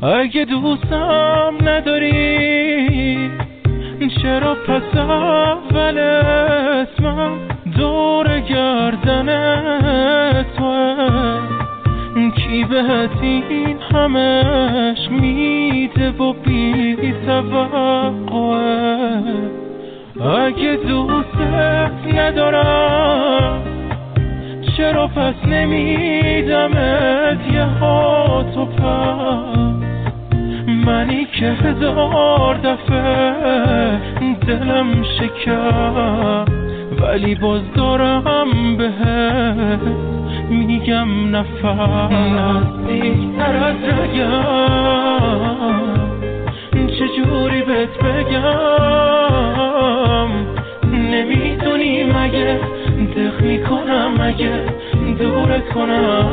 اگه دوستم نداری چرا پس اول اسمم دور گردن توه؟ کی بهت این همش میده و بی توقعه؟ اگه دوستت ندارم چرا پس نمیدمت یه هات و پس؟ منی که 1000 دفعه دلم شکست ولی باز دارم بهت میگم نفس. نزدیکتر از رگم چجوری بهت بگم؟ نمیدونی مگه دق میکنم مگه دورت کنم؟